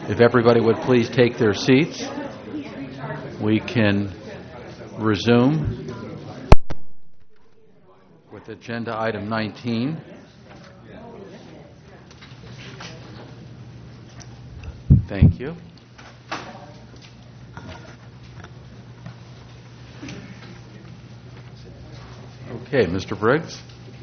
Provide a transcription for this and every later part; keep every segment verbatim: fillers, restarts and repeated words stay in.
If everybody would please take their seats, we can resume with agenda item nineteen. Thank you. Okay, Mister Briggs.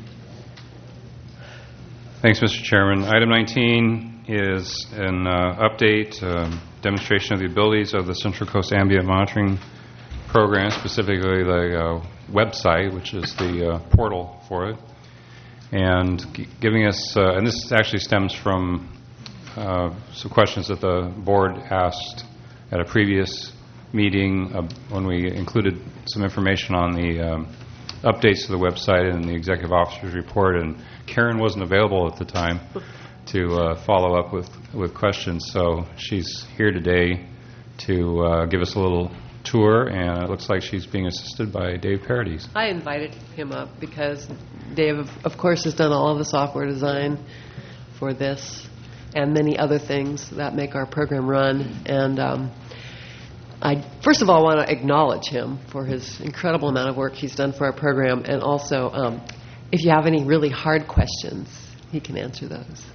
Thanks, Mister Chairman. Item nineteen is an uh, update, um, demonstration of the abilities of the Central Coast Ambient Monitoring Program, specifically the uh, website, which is the uh, portal for it, and g- giving us, uh, and this actually stems from uh, some questions that the board asked at a previous meeting uh, when we included some information on the um, updates to the website and the executive officer's report, and Karen wasn't available at the time to uh, follow up with, with questions, so she's here today to uh, give us a little tour, and it looks like she's being assisted by Dave Paradis. I invited him up because Dave, of course, has done all of the software design for this and many other things that make our program run, and um, I first of all want to acknowledge him for his incredible amount of work he's done for our program, and also um, if you have any really hard questions, he can answer those.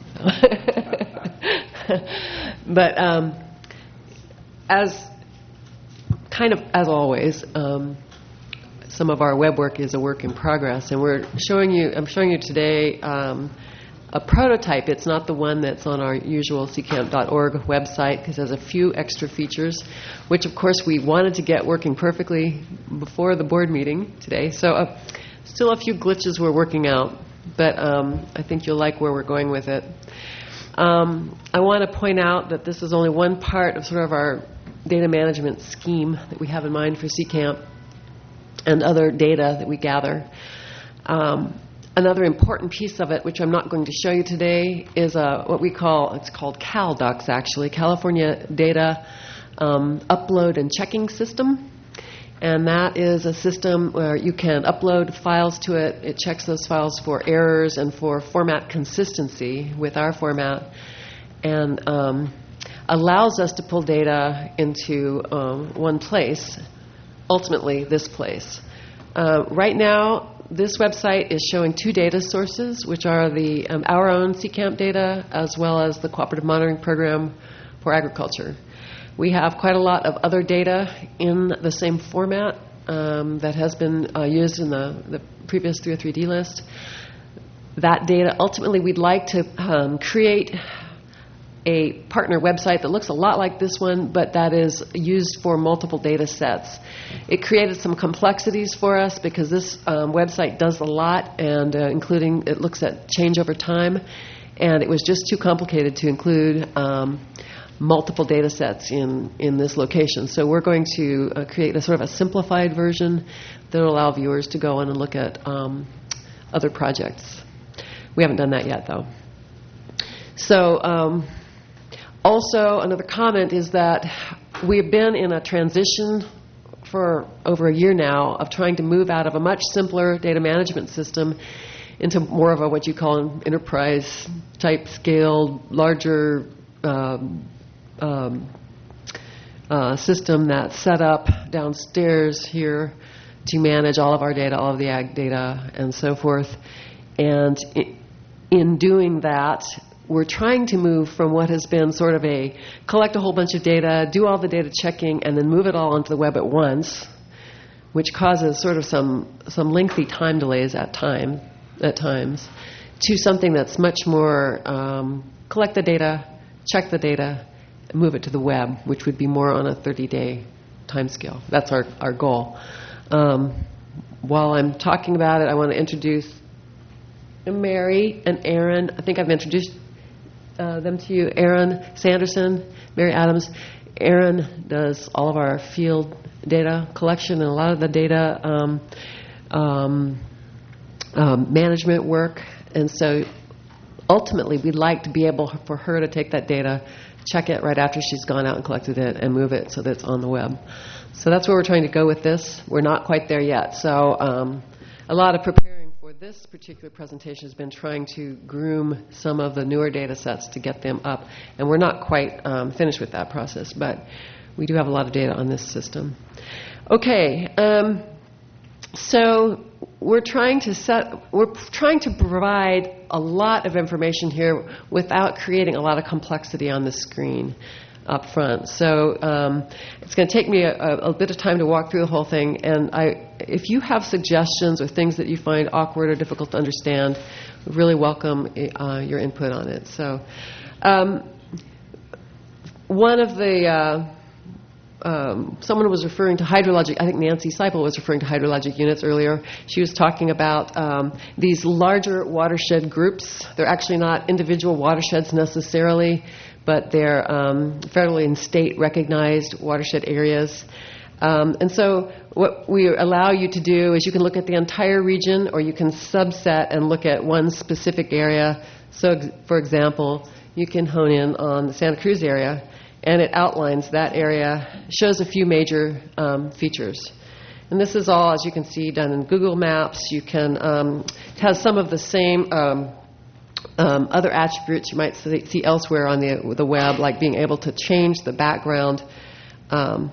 But um, as kind of as always, um, some of our web work is a work in progress, and we're showing you. I'm showing you today um, a prototype. It's not the one that's on our usual C camp dot org website because it has a few extra features, which of course we wanted to get working perfectly before the board meeting today. So uh, still a few glitches we're working out, but um, I think you'll like where we're going with it. Um, I want to point out that this is only one part of sort of our data management scheme that we have in mind for C camp and other data that we gather. Um, Another important piece of it, which I'm not going to show you today, is uh, what we call, it's called CalDUX actually, California Data um, Upload and Checking System. And that is a system where you can upload files to it. It checks those files for errors and for format consistency with our format, and um, allows us to pull data into um, one place, ultimately this place. Uh, right now, this website is showing two data sources, which are the um, our own C camp data as well as the Cooperative Monitoring Program for Agriculture. We have quite a lot of other data in the same format um, that has been uh, used in the, the previous three oh three D list. That data, ultimately, we'd like to um, create a partner website that looks a lot like this one, but that is used for multiple data sets. It created some complexities for us because this um, website does a lot, and uh, including it looks at change over time, and it was just too complicated to include um, multiple data sets in, in this location. So we're going to uh, create a sort of a simplified version that will allow viewers to go in and look at um, other projects. We haven't done that yet, though. So um, also, another comment is that we've been in a transition for over a year now of trying to move out of a much simpler data management system into more of a what you call an enterprise type scale, larger um, um, uh, system that's set up downstairs here to manage all of our data, all of the ag data, and so forth. And in doing that, we're trying to move from what has been sort of a collect a whole bunch of data, do all the data checking, and then move it all onto the web at once, which causes sort of some some lengthy time delays at time at times, to something that's much more um, collect the data, check the data, and move it to the web, which would be more on a thirty-day time scale. That's our, our goal. Um, while I'm talking about it, I want to introduce Mary and Aaron. I think I've introduced Uh, them to you. Aaron Sanderson, Mary Adams. Aaron does all of our field data collection and a lot of the data um, um, um, management work. And so ultimately we'd like to be able for her to take that data, check it right after she's gone out and collected it, and move it so that it's on the web. So that's where we're trying to go with this. We're not quite there yet. So um, a lot of preparing for this particular presentation has been trying to groom some of the newer data sets to get them up. And we're not quite um, finished with that process, but we do have a lot of data on this system. Okay, um, so we're trying to set, we're trying to provide a lot of information here without creating a lot of complexity on the screen up front. So um, it's going to take me a, a, a bit of time to walk through the whole thing. And I, if you have suggestions or things that you find awkward or difficult to understand, we really welcome uh, your input on it. So um, one of the uh, Um, someone was referring to hydrologic, I think Nancy Seipel was referring to hydrologic units earlier. She was talking about um, these larger watershed groups. They're actually not individual watersheds necessarily, but they're um, federally and state recognized watershed areas. Um, and so what we allow you to do is you can look at the entire region, or you can subset and look at one specific area. So ex- for example, you can hone in on the Santa Cruz area, and it outlines that area, shows a few major um, features. And this is all, as you can see, done in Google Maps. You can, um, it has some of the same um, um, other attributes you might see, see elsewhere on the, the web, like being able to change the background, um,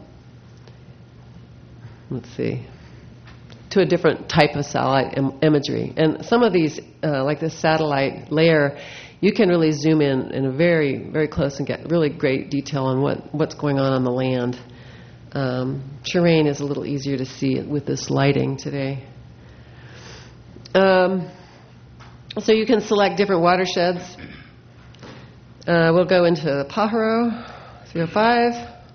let's see, to a different type of satellite im- imagery. And some of these, uh, like this satellite layer, you can really zoom in in a very, very close and get really great detail on what, what's going on on the land. Um, terrain is a little easier to see with this lighting today. Um, so you can select different watersheds. Uh, we'll go into Pajaro, three oh five.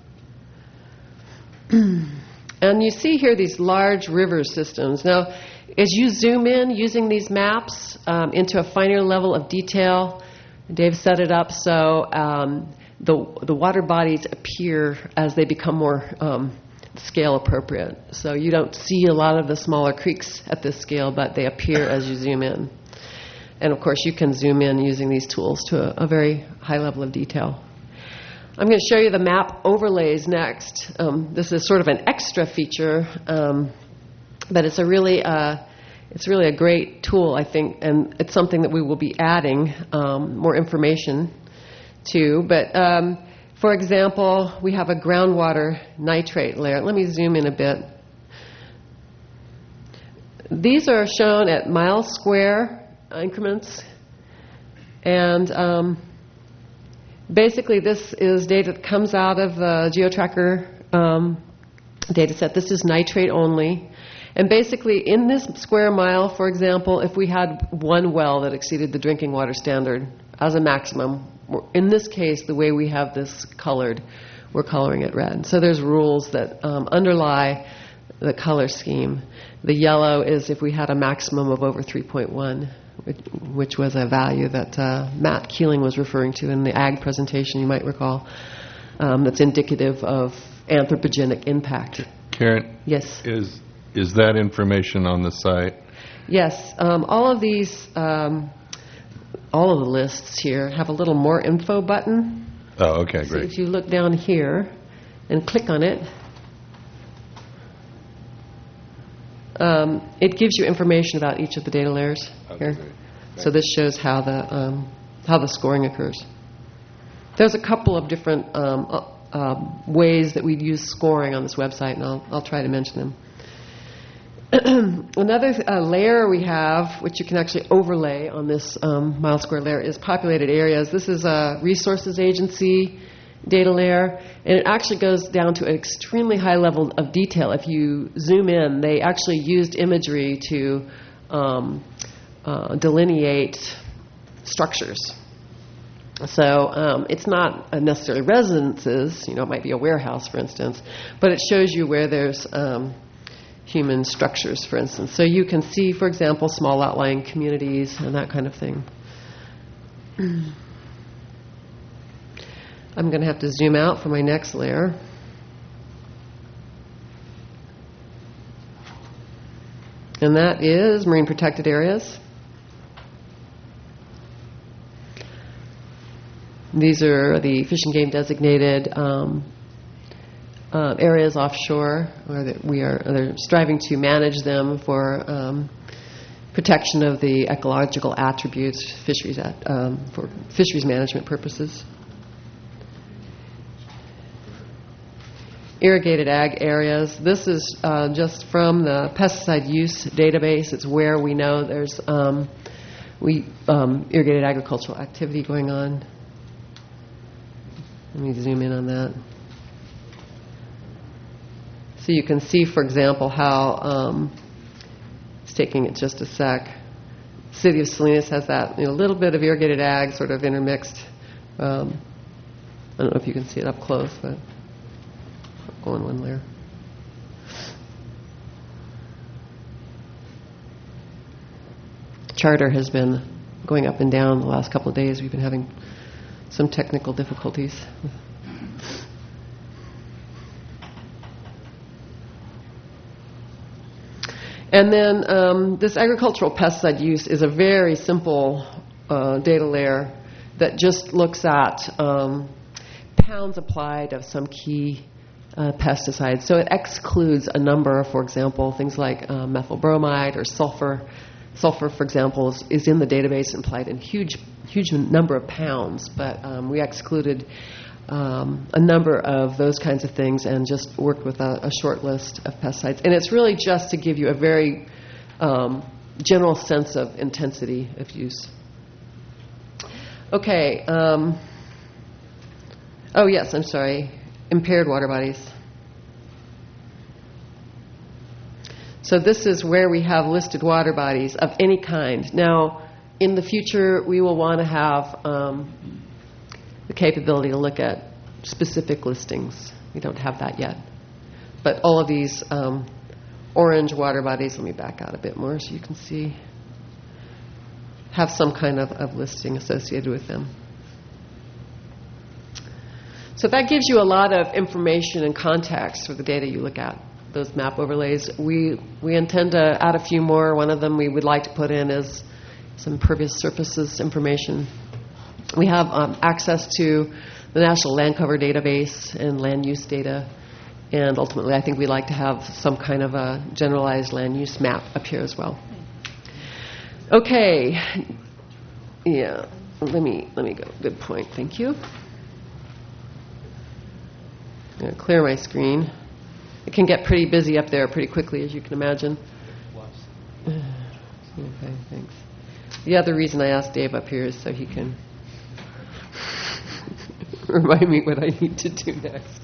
And you see here these large river systems. Now, as you zoom in using these maps um, into a finer level of detail, Dave set it up so um, the the water bodies appear as they become more um, scale appropriate. So you don't see a lot of the smaller creeks at this scale, but they appear as you zoom in. And of course, you can zoom in using these tools to a, a very high level of detail. I'm going to show you the map overlays next. Um, this is sort of an extra feature. Um, But it's a really, uh, it's really a great tool, I think, and it's something that we will be adding um, more information to. But um, for example, we have a groundwater nitrate layer. Let me zoom in a bit. These are shown at mile square increments, and um, basically this is data that comes out of the GeoTracker um, data set. This is nitrate only. And basically, in this square mile, for example, if we had one well that exceeded the drinking water standard as a maximum, in this case, the way we have this colored, we're coloring it red. So there's rules that um, underlie the color scheme. The yellow is if we had a maximum of over three point one, which, which was a value that uh, Matt Keeling was referring to in the ag presentation, you might recall, um, that's indicative of anthropogenic impact. Karen? Yes? Is... Is that information on the site? Yes. Um, all of these, um, all of the lists here have a little more info button. Oh, okay, So great. if you look down here and click on it, um, it gives you information about each of the data layers here. So this shows how the um, how the scoring occurs. There's a couple of different um, uh, uh, ways that we use scoring on this website, and I'll I'll try to mention them. Another uh, layer we have, which you can actually overlay on this um, mile square layer, is populated areas. This is a resources agency data layer, and it actually goes down to an extremely high level of detail. If you zoom in, they actually used imagery to um, uh, delineate structures. So um, it's not necessarily residences, you know, it might be a warehouse, for instance, but it shows you where there's um, human structures, for instance. So you can see, for example, small outlying communities and that kind of thing. I'm going to have to zoom out for my next layer. And that is marine protected areas. These are the Fish and Game designated um, uh, areas offshore, or that we are they're striving to manage them for um, protection of the ecological attributes, fisheries at, um, for fisheries management purposes. Irrigated ag areas. This is uh, just from the pesticide use database. It's where we know there's um, we um, irrigated agricultural activity going on. Let me zoom in on that. So you can see, for example, how um, it's taking it just a sec. City of Salinas has that, you know, little bit of irrigated ag sort of intermixed. Um, I don't know if you can see it up close, but I'll go in one layer. Charter has been going up and down the last couple of days. We've been having some technical difficulties. And then um, this agricultural pesticide use is a very simple uh, data layer that just looks at um, pounds applied of some key uh, pesticides. So it excludes a number, for example, things like uh, methyl bromide or sulfur. Sulfur, for example, is, is in the database and applied in huge, huge number of pounds, but um, we excluded um, a number of those kinds of things and just worked with a, a short list of pesticides. And it's really just to give you a very um, general sense of intensity of use. Okay. Um, oh, yes, I'm sorry. Impaired water bodies. So this is where we have listed water bodies of any kind. Now, in the future, we will want to have um, the capability to look at specific listings. We don't have that yet. But all of these um, orange water bodies, let me back out a bit more so you can see, have some kind of, of listing associated with them. So that gives you a lot of information and context for the data you look at. Those map overlays. We we intend to add a few more. One of them we would like to put in is some impervious surfaces information. We have um, access to the National Land Cover Database and land use data, and ultimately I think we'd like to have some kind of a generalized land use map up here as well. Okay, yeah. Let me let me go. Good point. Thank you. I'm going to clear my screen. It can get pretty busy up there pretty quickly, as you can imagine. Okay, thanks. The other reason I asked Dave up here is so he can remind me what I need to do next.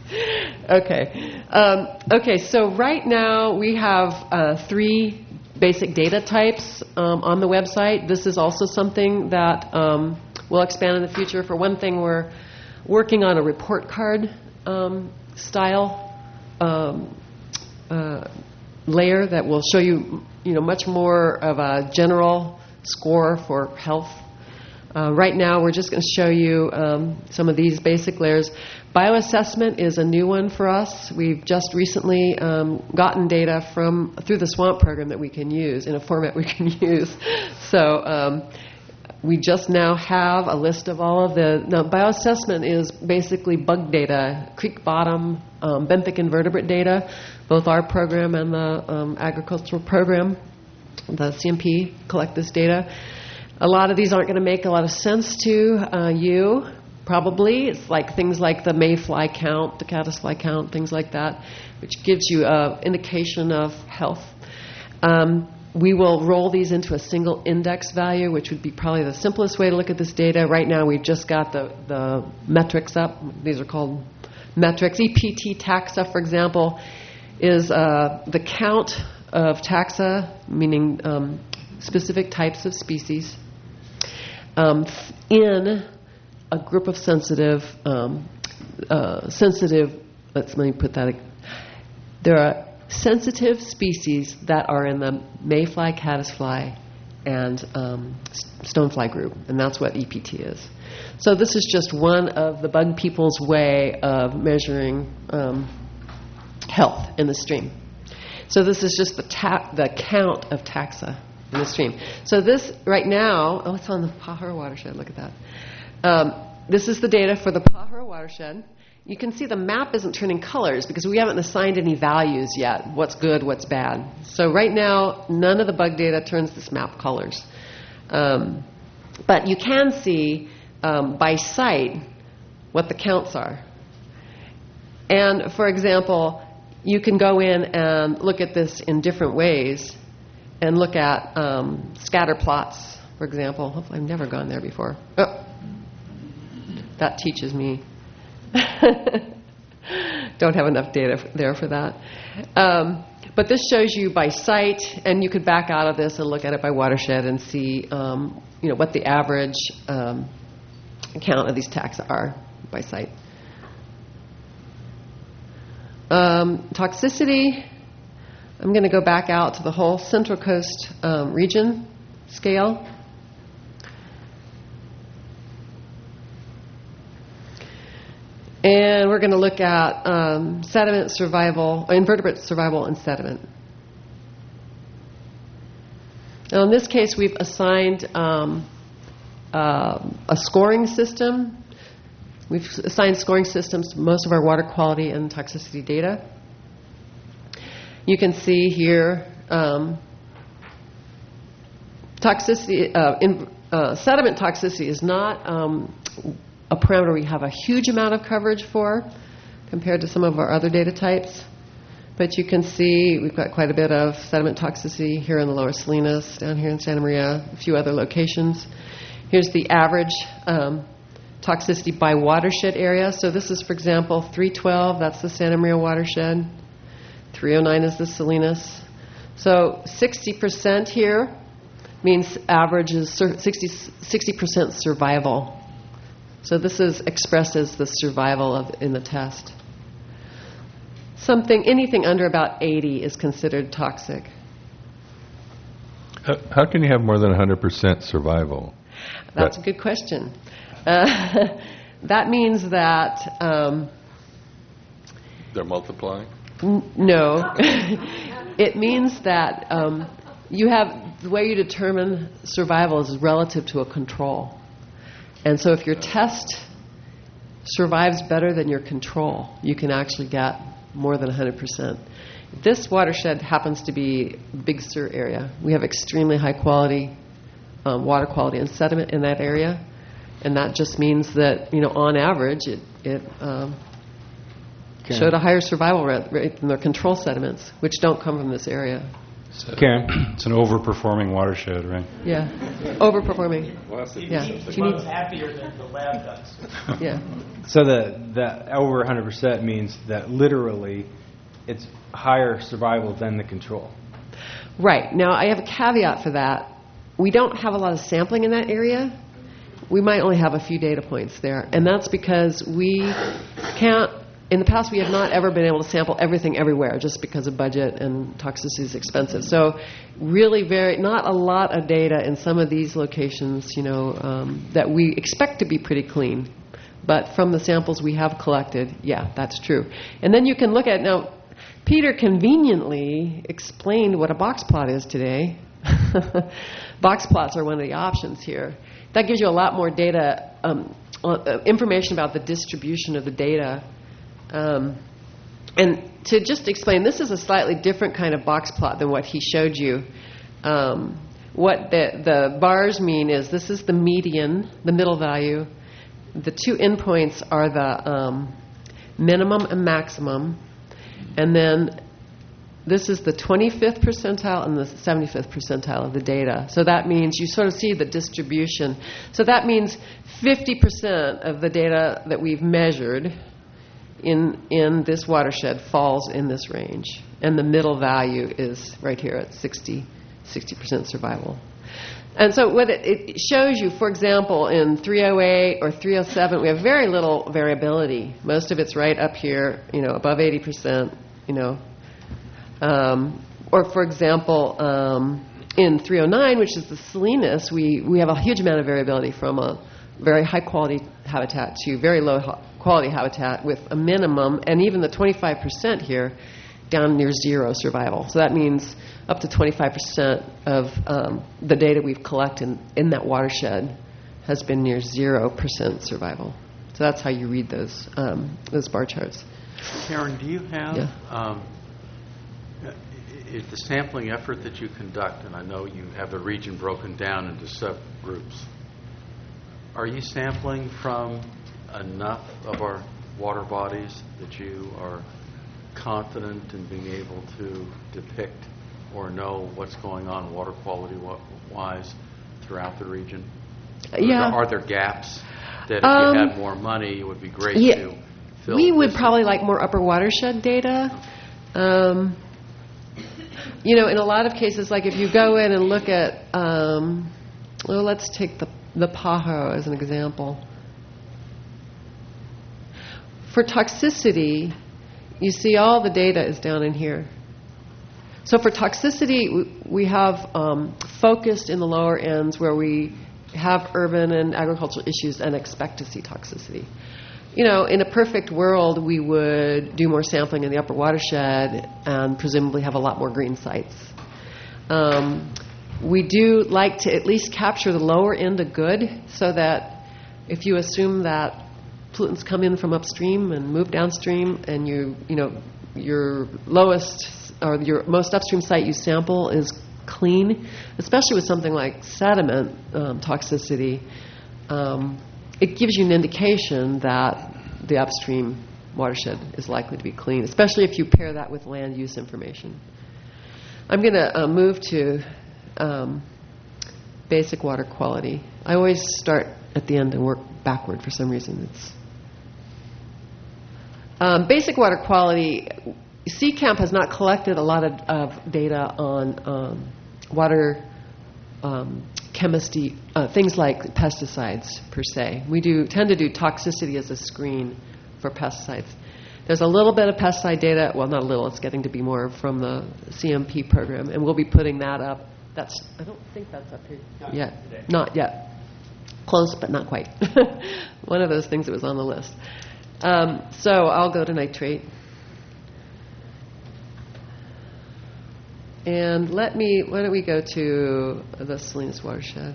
Okay. Um, okay, so right now we have uh, three basic data types um, on the website. This is also something that um, will expand in the future. For one thing, we're working on a report card um, style Um, uh, layer that will show you, you know, much more of a general score for health. Uh, right now, we're just going to show you um, some of these basic layers. Bioassessment is a new one for us. We've just recently um, gotten data from through the SWAMP program that we can use in a format we can use. So. Um, We just now have a list of all of the... Now, bioassessment is basically bug data, creek bottom, um, benthic invertebrate data, both our program and the um, agricultural program, the C M P, collect this data. A lot of these aren't going to make a lot of sense to uh, you, probably. It's like things like the mayfly count, the caddisfly count, things like that, which gives you an indication of health. Um, We will roll these into a single index value, which would be probably the simplest way to look at this data. Right now, we've just got the, the metrics up. These are called metrics. E P T taxa, for example, is uh, the count of taxa, meaning um, specific types of species, um, in a group of sensitive, um, uh, sensitive, let's, let me put that, there are sensitive species that are in the mayfly, caddisfly, and um, stonefly group, and that's what E P T is. So this is just one of the bug people's way of measuring um, health in the stream. So this is just the ta- the count of taxa in the stream. So this right now, oh, it's on the Pajaro watershed. Look at that. Um, this is the data for the Pajaro watershed. watershed, you can see the map isn't turning colors because we haven't assigned any values yet. What's good, what's bad. So right now, none of the bug data turns this map colors. Um, but you can see um, by site what the counts are. And for example, you can go in and look at this in different ways and look at um, scatter plots, for example. Hopefully I've never gone there before. Oh, that teaches me. Don't have enough data f- there for that. Um, but this shows you by site, and you could back out of this and look at it by watershed and see um, you know, what the average um, count of these taxa are by site. Um, toxicity, I'm going to go back out to the whole Central Coast um, region scale. And we're going to look at um, sediment survival, invertebrate survival and sediment. Now in this case, we've assigned um, uh, a scoring system. We've assigned scoring systems to most of our water quality and toxicity data. You can see here um, toxicity, uh, in, uh, sediment toxicity is not um, a parameter we have a huge amount of coverage for compared to some of our other data types. But you can see we've got quite a bit of sediment toxicity here in the Lower Salinas, down here in Santa Maria, a few other locations. Here's the average um, toxicity by watershed area. So this is, for example, three twelve, that's the Santa Maria watershed. three oh nine is the Salinas. So sixty percent here means average is sixty percent survival. So this is expressed as the survival of in the test. Something, anything under about eighty is considered toxic. How, how can you have more than one hundred percent survival? That's That- a good question. Uh, that means that, um, They're multiplying? n- no. It means that um, you have, the way you determine survival is relative to a control. And so if your test survives better than your control, you can actually get more than one hundred percent. This watershed happens to be Big Sur area. We have extremely high quality um, water quality and sediment in that area. And that just means that, you know, on average, it, it um, Okay. showed a higher survival rate rate than their control sediments, which don't come from this area. Karen? It's an overperforming watershed, right? Yeah. Overperforming. Yeah. Keeps the Do you bugs need- happier than the lab does. Yeah. So the, the over one hundred percent means that literally it's higher survival than the control. Right. Now, I have a caveat for that. We don't have a lot of sampling in that area. We might only have a few data points there. And that's because we can't, in the past, we have not ever been able to sample everything everywhere just because of budget and toxicity is expensive. So really very, not a lot of data in some of these locations, you know, um, that we expect to be pretty clean. But from the samples we have collected, yeah, that's true. And then you can look at, now, Peter conveniently explained what a box plot is today. Box plots are one of the options here. That gives you a lot more data, um, uh, information about the distribution of the data. Um, and to just explain, this is a slightly different kind of box plot than what he showed you. Um, what the, the bars mean is this is the median, the middle value. The two endpoints are the um, minimum and maximum. And then this is the twenty-fifth percentile and the seventy-fifth percentile of the data. So that means you sort of see the distribution. So that means fifty percent of the data that we've measured in in this watershed falls in this range. And the middle value is right here at sixty percent survival. And so what it, it shows you, for example, in three oh eight or three oh seven, we have very little variability. Most of it's right up here, you know, above eighty percent, you know. Um, or, for example, um, in three oh nine, which is the Salinas, we, we have a huge amount of variability from a very high-quality habitat to very low-quality habitat with a minimum, and even the twenty-five percent here, down near zero survival. So that means up to twenty-five percent of um, the data we've collected in, in that watershed has been near zero percent survival. So that's how you read those um, those bar charts. Karen, do you have Yeah. um, i- i- the sampling effort that you conduct, and I know you have the region broken down into subgroups, are you sampling from enough of our water bodies that you are confident in being able to depict or know what's going on water quality wa- wise throughout the region? Or Yeah. Are there gaps that if Um, you had more money, it would be great Yeah, to fill? we would this probably in? like more upper watershed data. Um, you know, in a lot of cases, like if you go in and look at, um, well, let's take the the Pajo as an example. For toxicity, you see all the data is down in here. So for toxicity, we- we have um, focused in the lower ends where we have urban and agricultural issues and expect to see toxicity. You know, in a perfect world, we would do more sampling in the upper watershed and presumably have a lot more green sites. Um, we do like to at least capture the lower end of good, so that if you assume that pollutants come in from upstream and move downstream, and you, you know, your lowest or your most upstream site you sample is clean, especially with something like sediment um, toxicity, um, it gives you an indication that the upstream watershed is likely to be clean, especially if you pair that with land use information. I'm going to uh, move to um, basic water quality. I always start at the end and work backward for some reason. It's um, basic water quality. C CAMP has not collected a lot of, of data on um, water um, chemistry, uh, things like pesticides per se. We do tend to do toxicity as a screen for pesticides. There's a little bit of pesticide data, well, not a little, it's getting to be more from the C M P program, and we'll be putting that up. That's, I don't think that's up here yet. Not yet. Close, but not quite. One of those things that was on the list. Um, so I'll go to nitrate. And let me, why don't we go to the Salinas watershed?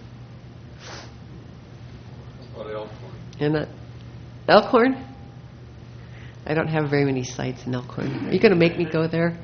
And that, Elkhorn? I don't have very many sites in Elkhorn. Are you going to make me go there?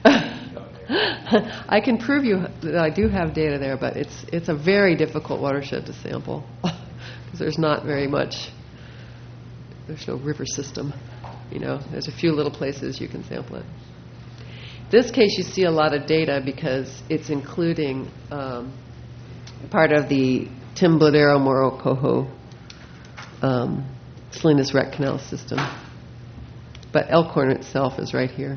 I can prove you that I do have data there, but it's it's a very difficult watershed to sample because there's not very much. There's no river system. You know, there's a few little places you can sample it. In this case, you see a lot of data because it's including um, part of the Timbladero Morro Coho um, Salinas Rec Canal system. But Elkhorn itself is right here.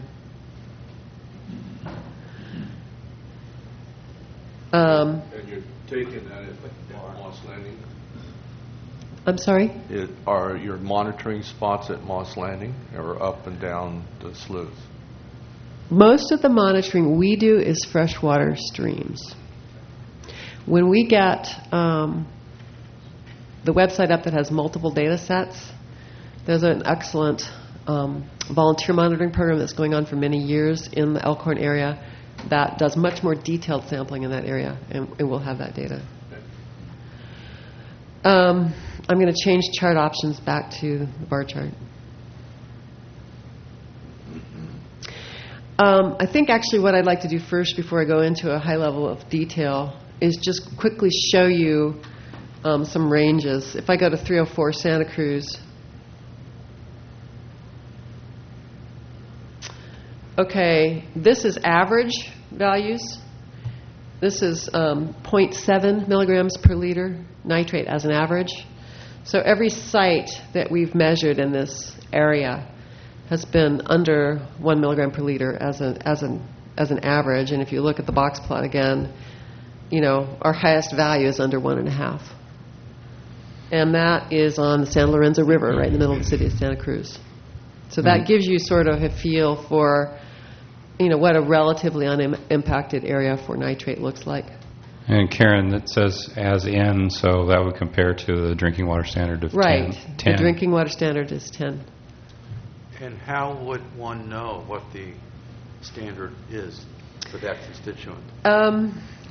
Um, And you're taking that at Moss Landing? I'm sorry? It- Are your monitoring spots at Moss Landing or up and down the sloughs? Most of the monitoring we do is freshwater streams. When we get um, the website up that has multiple data sets, there's an excellent um, volunteer monitoring program that's going on for many years in the Elkhorn area that does much more detailed sampling in that area, and, and we'll have that data. Um, I'm going to change chart options back to the bar chart. Um, I think actually what I'd like to do first before I go into a high level of detail is just quickly show you um, some ranges. If I go to three oh four Santa Cruz, okay, this is average values. This is um, zero point seven milligrams per liter nitrate as an average. So every site that we've measured in this area has been under one milligram per liter as a as an as an average. And if you look at the box plot again, you know, our highest value is under one and a half. And that is on the San Lorenzo River, right in the middle of the city of Santa Cruz. So that mm-hmm. gives you sort of a feel for, you know, what a relatively unimpacted area for nitrate looks like. And Karen, that says as in, so that would compare to the drinking water standard of right. ten. ten. The drinking water standard is ten. And how would one know what the standard is for that constituent? Um,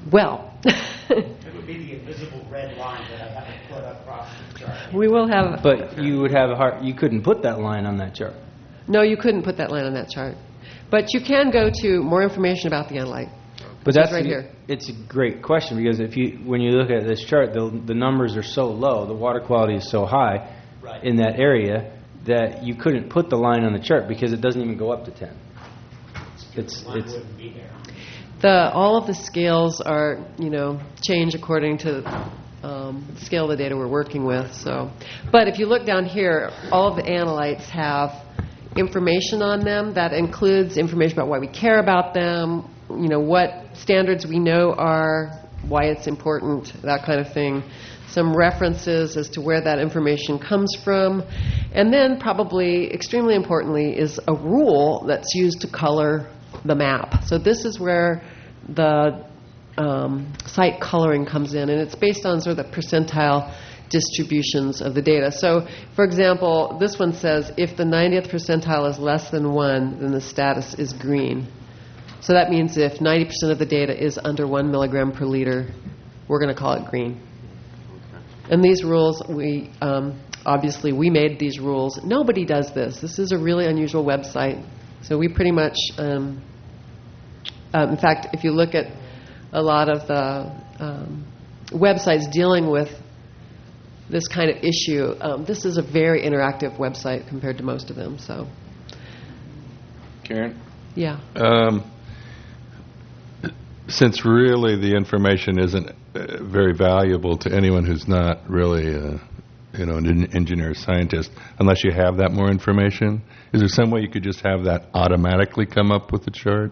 Well, It would be the invisible red line that I haven't put across the chart. we will have... But you would have a hard, you couldn't put that line on that chart. No, you couldn't put that line on that chart. But you can go to more information about the analyte. But Which is that's right the- here. It's a great question because if you when you look at this chart, the the numbers are so low, the water quality is so high Right. in that area that you couldn't put the line on the chart because it doesn't even go up to ten. It's The line it's wouldn't be there. The, all of the scales are, you know, change according to um, the scale of the data we're working with. So, but if you look down here, all of the analytes have information on them that includes information about why we care about them, you know, what standards we know are, why it's important, that kind of thing. Some references as to where that information comes from. And then probably, extremely importantly, is a rule that's used to color the map. So this is where the um, site coloring comes in, and it's based on sort of the percentile distributions of the data. So, for example, this one says if the ninetieth percentile is less than one, then the status is green. So that means if ninety percent of the data is under one milligram per liter, we're going to call it green. And these rules, we um, obviously we made these rules. Nobody does this. This is a really unusual website. So we pretty much, um, um, in fact, if you look at a lot of the um, websites dealing with this kind of issue, um, this is a very interactive website compared to most of them. So, Karen? yeah. Um, since really the information isn't uh, very valuable to anyone who's not really, uh, you know, an en- engineer or scientist, unless you have that more information, is there some way you could just have that automatically come up with the chart?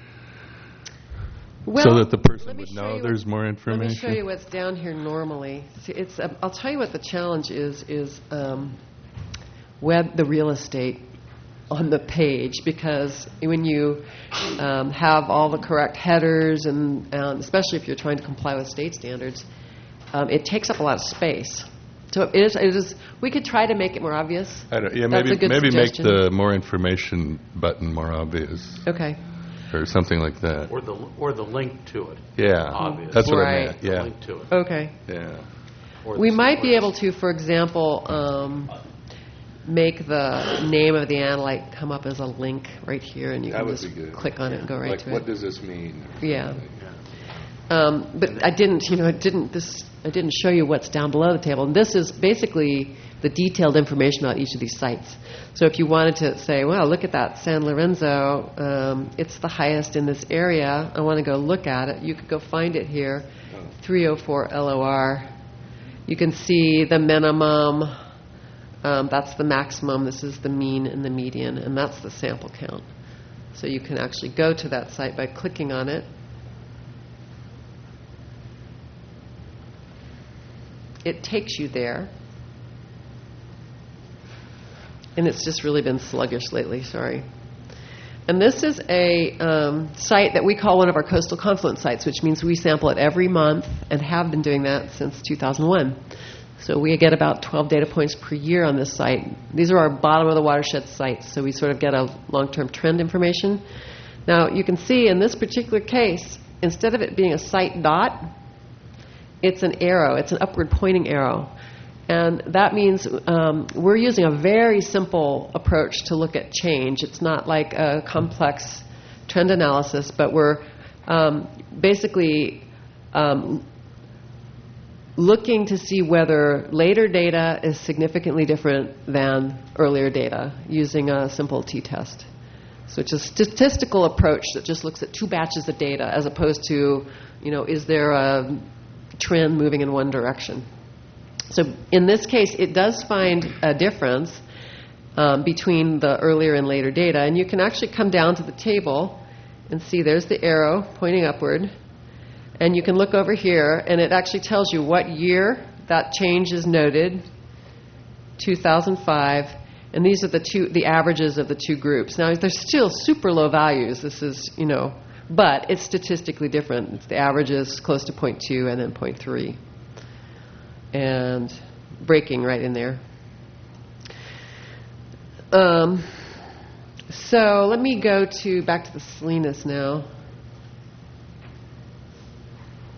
Well, so that the person let me would show know you there's what- more Let me show information? you what's down here normally. See, it's. Um, I'll tell you what the challenge is. Is um, web the real estate on the page, because when you um, have all the correct headers and um, especially if you're trying to comply with state standards, um, it takes up a lot of space. So it is. It is. We could try to make it more obvious. I don't, yeah, That's maybe a good maybe make suggestion. the more information button more obvious, Okay. or something like that. Or the, or the link to it. Yeah, Obvious. that's what I Right. meant. The Yeah, link to it. Okay. yeah. Or the We might be source. able to, for example, um, make the name of the analyte come up as a link right here, and you That can would just be good. click on it and go right Like, to what it. does this mean? Yeah. Um, but I didn't, you know, I didn't this. I didn't show you what's down below the table. And this is basically the detailed information about each of these sites. So if you wanted to say, well, look at that San Lorenzo, um, it's the highest in this area. I want to go look at it. You could go find it here, three oh four L O R. You can see the minimum. Um, that's the maximum. This is the mean and the median, and that's the sample count. So you can actually go to that site by clicking on it. It takes you there. And it's just really been sluggish lately, sorry. And this is a um, site that we call one of our coastal confluence sites, which means we sample it every month and have been doing that since two thousand one. So we get about twelve data points per year on this site. These are our bottom of the watershed sites, so we sort of get a long-term trend information. Now, you can see in this particular case, instead of it being a site dot, it's an arrow. It's an upward pointing arrow. And that means um, we're using a very simple approach to look at change. It's not like a complex trend analysis, but we're um, basically um, looking to see whether later data is significantly different than earlier data using a simple t-test. So it's a statistical approach that just looks at two batches of data as opposed to, you know, is there a trend moving in one direction. So in this case, it does find a difference um, between the earlier and later data. And you can actually come down to the table and see there's the arrow pointing upward. And you can look over here, and it actually tells you what year that change is noted, two thousand five. And these are the two, the averages of the two groups. Now, they're still super low values. This is, you know, but it's statistically different. It's the average is close to zero point two and then zero point three. And breaking right in there. Um, so let me go to back to the Salinas now.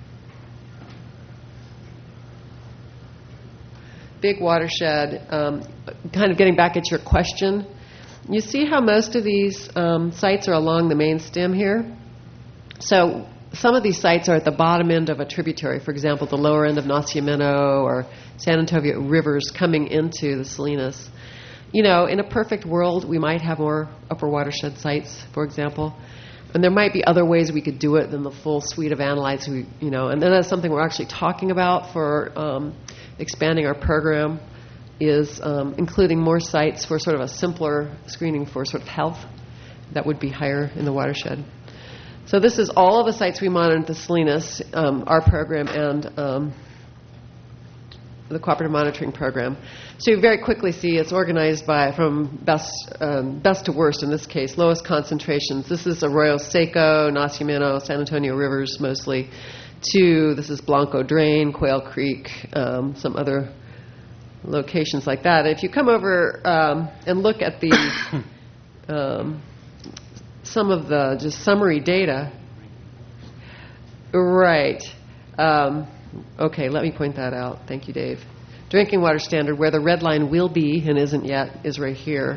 big watershed, um, kind of getting back at your question, you see how most of these um, sites are along the main stem here? So some of these sites are at the bottom end of a tributary, for example, the lower end of Nacimiento or San Antonio rivers coming into the Salinas. You know, in a perfect world, we might have more upper watershed sites, for example. And there might be other ways we could do it than the full suite of analytes. We, you know, and then that's something we're actually talking about for um, expanding our program, is um, including more sites for sort of a simpler screening for sort of health that would be higher in the watershed. So this is all of the sites we monitor at the Salinas, um, our program, and um, the cooperative monitoring program. So you very quickly see it's organized by from best um, best to worst in this case, lowest concentrations. This is Arroyo Seco, Nacimiento, San Antonio rivers mostly. To this is Blanco Drain, Quail Creek, um, some other locations like that. If you come over um, and look at the um, some of the just summary data, right. Um, Okay, let me point that out. Thank you, Dave. Drinking water standard, where the red line will be and isn't yet, is right here.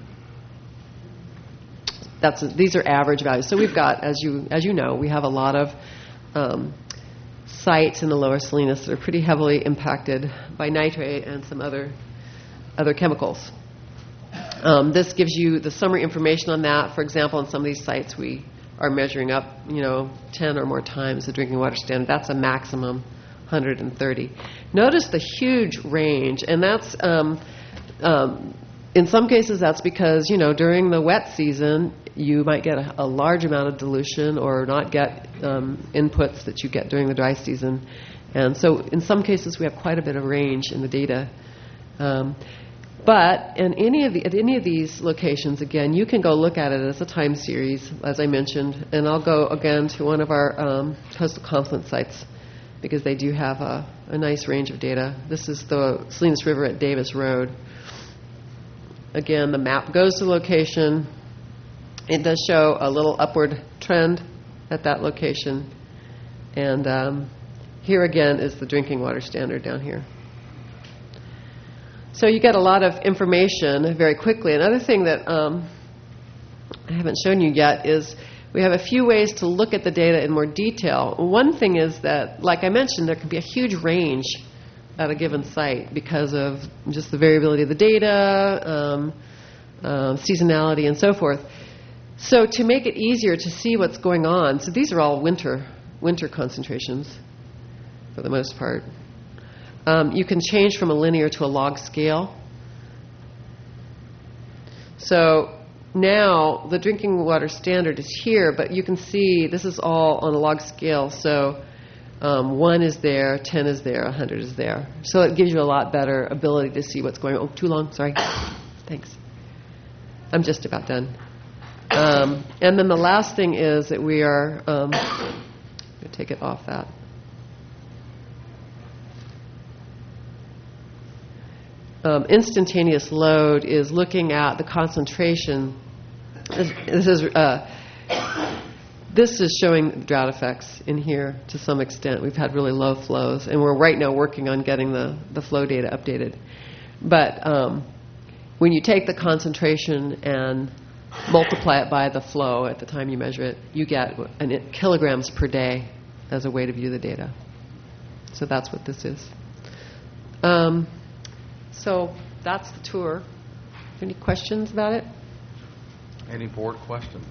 That's a, these are average values. So we've got, as you as you know, we have a lot of um, sites in the lower Salinas that are pretty heavily impacted by nitrate and some other other chemicals. Um, this gives you the summary information on that. For example, on some of these sites, we are measuring up, you know, ten or more times the drinking water standard. That's a maximum one hundred thirty. Notice the huge range, and that's um, um, in some cases that's because, you know, during the wet season you might get a, a large amount of dilution or not get um, inputs that you get during the dry season, and so in some cases we have quite a bit of range in the data. Um, But in any of the, at any of these locations, again, you can go look at it as a time series, as I mentioned, and I'll go again to one of our um, coastal confluence sites because they do have a, a nice range of data. This is the Salinas River at Davis Road. Again, the map goes to the location. It does show a little upward trend at that location. And um, here again is the drinking water standard down here. So you get a lot of information very quickly. Another thing that um, I haven't shown you yet is we have a few ways to look at the data in more detail. One thing is that, like I mentioned, there can be a huge range at a given site because of just the variability of the data, um, uh, seasonality, and so forth. So to make it easier to see what's going on, so these are all winter winter concentrations for the most part. Um, you can change from a linear to a log scale. So now the drinking water standard is here, but you can see this is all on a log scale. So um, one is there, ten is there, one hundred is there. So it gives you a lot better ability to see what's going on. Oh, too long? Sorry. Thanks. I'm just about done. Um, and then the last thing is that we are um, going to take it off that. Um, instantaneous load is looking at the concentration. This, this is uh, this is showing drought effects in here to some extent. We've had really low flows, and we're right now working on getting the, the flow data updated. But um, when you take the concentration and multiply it by the flow at the time you measure it, you get an, kilograms per day as a way to view the data. So that's what this is. Um, So that's the tour. Any questions about it? Any board questions?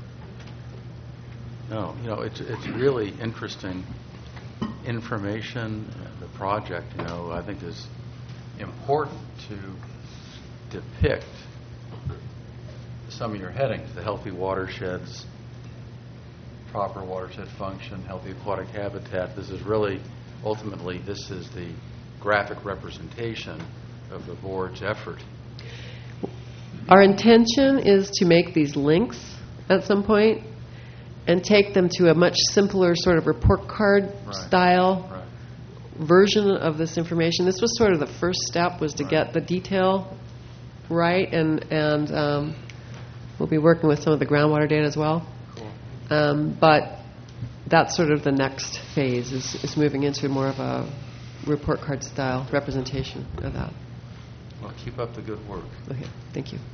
No. You know, it's it's really interesting information. The project, you know, I think is important to depict some of your headings: the healthy watersheds, proper watershed function, healthy aquatic habitat. This is really, ultimately, this is the graphic representation of the board's effort. Our intention is to make these links at some point and take them to a much simpler sort of report card Right. style Right. version of this information. This was sort of the first step, was to Right. get the detail right, and and um, we'll be working with some of the groundwater data as well. Cool. Um, but that's sort of the next phase, is, is moving into more of a report card style representation of that. Well, keep up the good work. Okay, thank you.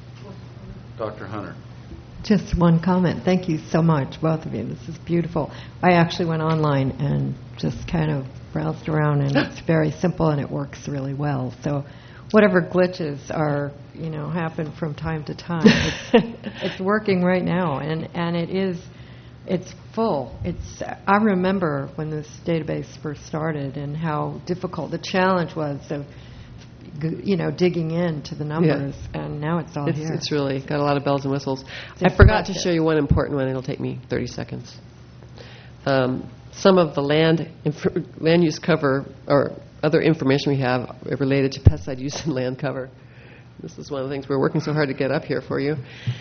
Doctor Hunter. Just one comment. Thank you so much, both of you. This is beautiful. I actually went online and just kind of browsed around, and it's very simple and it works really well. So whatever glitches are, you know, happen from time to time, it's, it's working right now, and, and it is, it's full. It's. I remember when this database first started and how difficult the challenge was of, you know, digging into the numbers, yeah. and now it's all it's, here. It's really got a lot of bells and whistles. It's I forgot to impressive. show you one important one. It'll take me thirty seconds. Um, some of the land inf- land use cover or other information we have related to pesticide use and land cover. This is one of the things we're working so hard to get up here for you.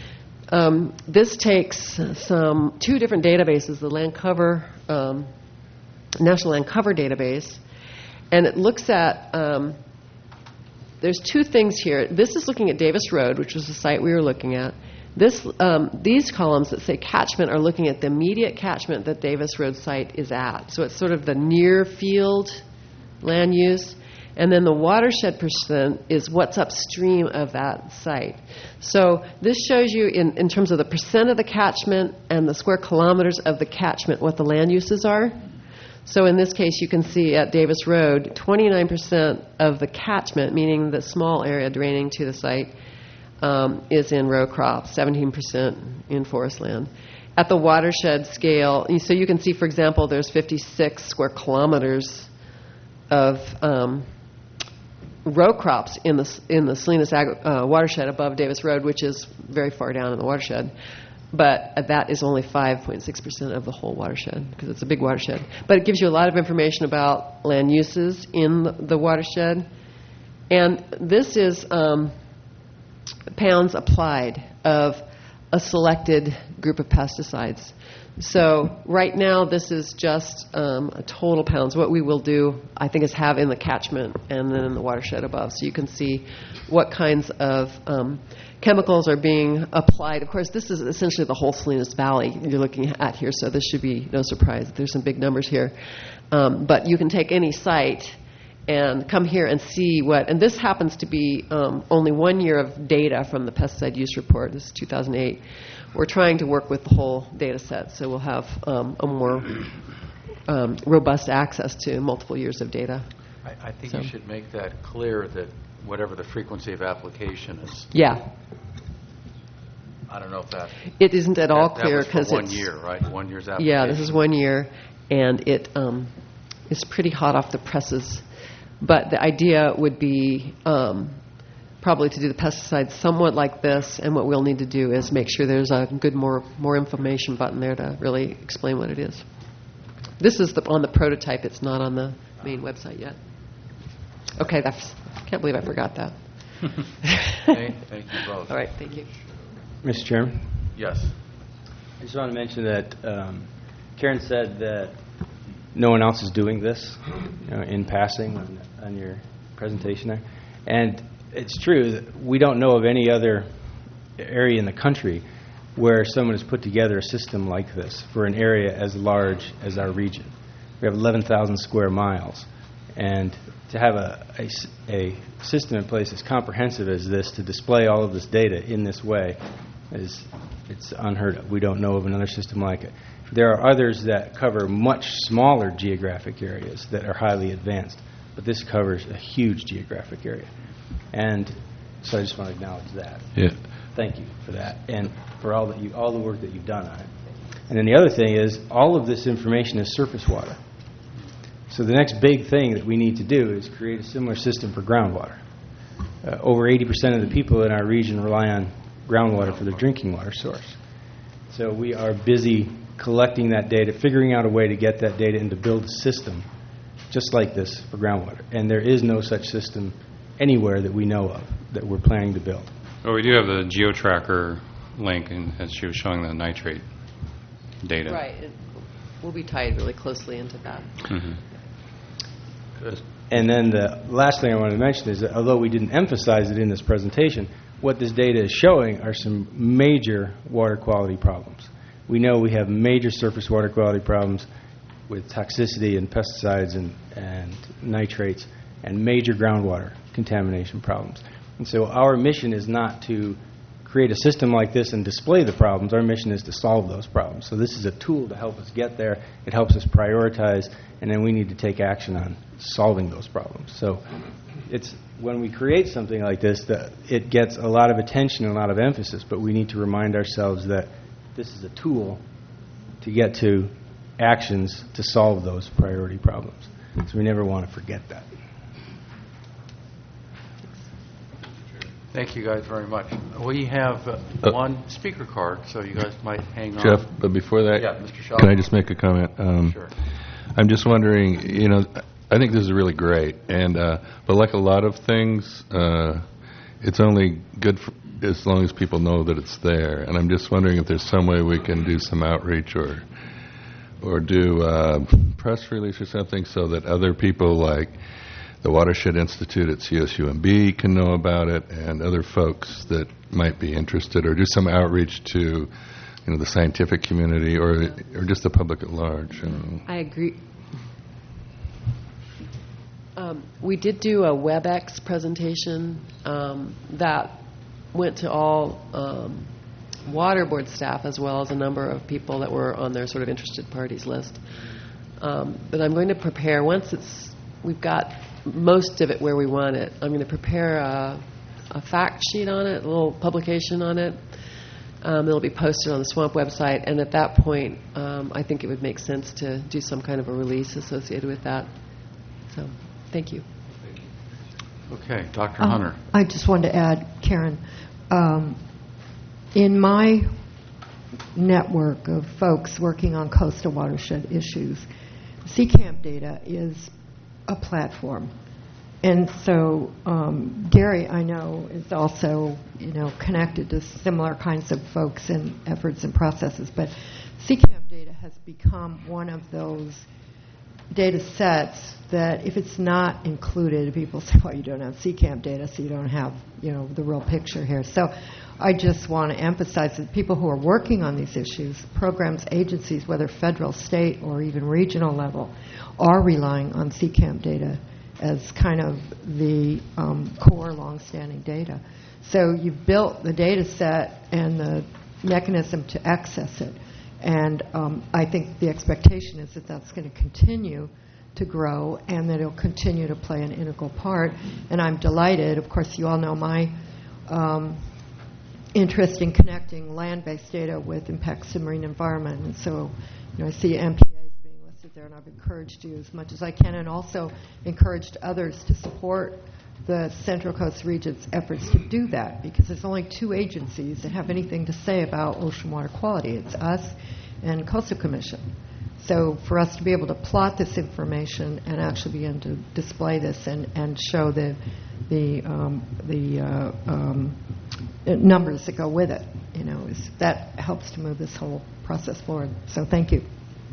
Um, this takes some two different databases, the land cover, um, National Land Cover Database, and it looks at, um, there's two things here. This is looking at Davis Road, which was the site we were looking at. This, um, these columns that say catchment are looking at the immediate catchment that Davis Road site is at. So it's sort of the near field land use. And then the watershed percent is what's upstream of that site. So this shows you in, in terms of the percent of the catchment and the square kilometers of the catchment what the land uses are. So in this case, you can see at Davis Road, twenty-nine percent of the catchment, meaning the small area draining to the site, um, is in row crops, seventeen percent in forest land. At the watershed scale, so you can see, for example, there's fifty-six square kilometers of um, row crops in the in the Salinas Agri- uh, watershed above Davis Road, which is very far down in the watershed. But that is only five point six percent of the whole watershed, because it's a big watershed. But it gives you a lot of information about land uses in the, the watershed. And this is um, pounds applied of a selected group of pesticides. So right now, this is just um, a total pounds. What we will do, I think, is have in the catchment and then in the watershed above, so you can see what kinds of um, chemicals are being applied. Of course, this is essentially the whole Salinas Valley you're looking at here, so this should be no surprise. There's some big numbers here. Um, but you can take any site and come here and see what, and this happens to be um, only one year of data from the pesticide use report. This is two thousand eight. We're trying to work with the whole data set, so we'll have um, a more um, robust access to multiple years of data. I, I think So. you should make that clear that whatever the frequency of application is, Yeah, I don't know if that... it isn't at all that, clear that was because for one it's year, right? One year's application. yeah. This is one year, and it um, is pretty hot off the presses. But the idea would be um, probably to do the pesticides somewhat like this, and what we'll need to do is make sure there's a good more more information button there to really explain what it is. This is the, on the prototype. It's not on the main website yet. Okay, that's, I can't believe I forgot that. Thank, thank you both. All right, thank you. Mister Chairman, Yes. I just want to mention that um, Karen said that no one else is doing this, you know, in passing on, on your presentation there. And it's true that we don't know of any other area in the country where someone has put together a system like this for an area as large as our region. We have eleven thousand square miles. And to have a, a, a system in place as comprehensive as this to display all of this data in this way is it's unheard of. We don't know of another system like it. There are others that cover much smaller geographic areas that are highly advanced, but this covers a huge geographic area. And so I just want to acknowledge that. Yeah. Thank you for that, and for all that you, all the work that you've done on it. And then the other thing is, all of this information is surface water. So the next big thing that we need to do is create a similar system for groundwater. Uh, over eighty percent of the people in our region rely on groundwater for their drinking water source. So we are busy collecting that data, figuring out a way to get that data and to build a system just like this for groundwater. And there is no such system anywhere that we know of that we're planning to build. Well, we do have the GeoTracker link, and as she was showing the nitrate data. Right, it, we'll be tied really closely into that. Mm-hmm. Good. And then the last thing I wanted to mention is that although we didn't emphasize it in this presentation, what this data is showing are some major water quality problems. We know we have major surface water quality problems with toxicity and pesticides and, and nitrates and major groundwater contamination problems. And so our mission is not to create a system like this and display the problems. Our mission is to solve those problems. So this is a tool to help us get there. It helps us prioritize, and then we need to take action on solving those problems. So it's when we create something like this that it gets a lot of attention and a lot of emphasis, but we need to remind ourselves that this is a tool to get to actions to solve those priority problems. So we never want to forget that. Thank you guys very much. We have uh, Uh, one speaker card, so you guys might hang on. Jeff, but before that, Yeah, Mister Shaw. can I just make a comment? Um, Sure. I'm just wondering, you know, I think this is really great, and uh, but like a lot of things, uh, it's only good for, as long as people know that it's there. And I'm just wondering if there's some way we can do some outreach or or do uh, press release or something so that other people like the Watershed Institute at C S U M B can know about it, and other folks that might be interested, or do some outreach to, you know, the scientific community or or just the public at large. You know. I agree. Um, we did do a WebEx presentation um, that went to all um, water board staff as well as a number of people that were on their sort of interested parties list. Um, but I'm going to prepare, once it's we've got most of it where we want it, I'm going to prepare a, a fact sheet on it, a little publication on it. Um, it'll be posted on the Swamp website, and at that point, um, I think it would make sense to do some kind of a release associated with that. So, thank you. Okay, Doctor Um, Hunter. I just wanted to add, Karen, um, in my network of folks working on coastal watershed issues, C CAMP data is a platform. And so um, Gary, I know, is also, you know, connected to similar kinds of folks and efforts and processes. But C CAMP data has become one of those data sets that if it's not included, people say, well, you don't have C CAMP data, so you don't have, you know, the real picture here. So I just want to emphasize that people who are working on these issues, programs, agencies, whether federal, state, or even regional level, are relying on C CAMP data as kind of the um, core long-standing data. So you've built the data set and the mechanism to access it. And um, I think the expectation is that that's going to continue to grow and that it'll continue to play an integral part. And I'm delighted. Of course, you all know my um, interest in connecting land-based data with impacts to marine environment. And so, you know, I see M P As being listed there, and I've encouraged you as much as I can, and also encouraged others to support the Central Coast region's efforts to do that, because there's only two agencies that have anything to say about ocean water quality. It's us and Coastal Commission. So for us to be able to plot this information and actually begin to display this and, and show the the um, the uh, um, numbers that go with it, you know, is, that helps to move this whole process forward. So thank you.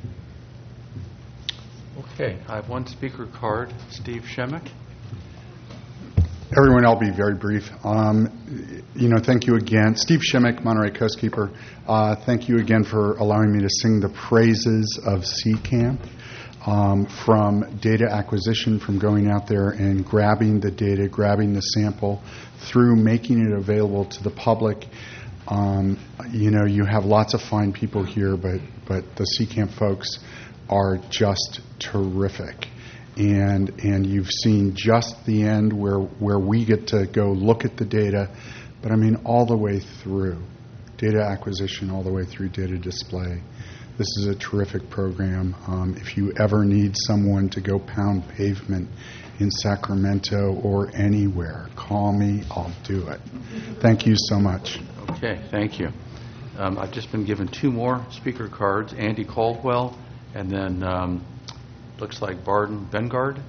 Okay, I have one speaker card. Steve Shemek. Everyone, I'll be very brief. Um, you know, thank you again. Steve Shemek, Monterey Coastkeeper. Uh, thank you again for allowing me to sing the praises of C CAMP. Um, from data acquisition, from going out there and grabbing the data, grabbing the sample, through making it available to the public. Um, you know, you have lots of fine people here, but, but the C CAMP folks are just terrific. And and you've seen just the end where where we get to go look at the data, but I mean all the way through data acquisition, all the way through data display. This is a terrific program. Um, if you ever need someone to go pound pavement in Sacramento or anywhere, call me. I'll do it. Thank you so much. Okay, thank you. Um, I've just been given two more speaker cards, Andy Caldwell, and then um, looks like Barden Bengard.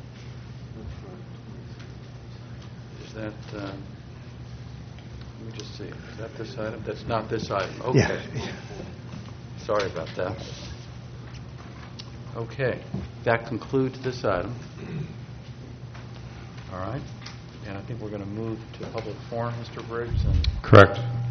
Is that, um, let me just see, is that this item? That's not this item. Okay. Yeah. Sorry about that. Okay, that concludes this item. All right, and I think we're going to move to public forum, Mister Briggs. And Correct.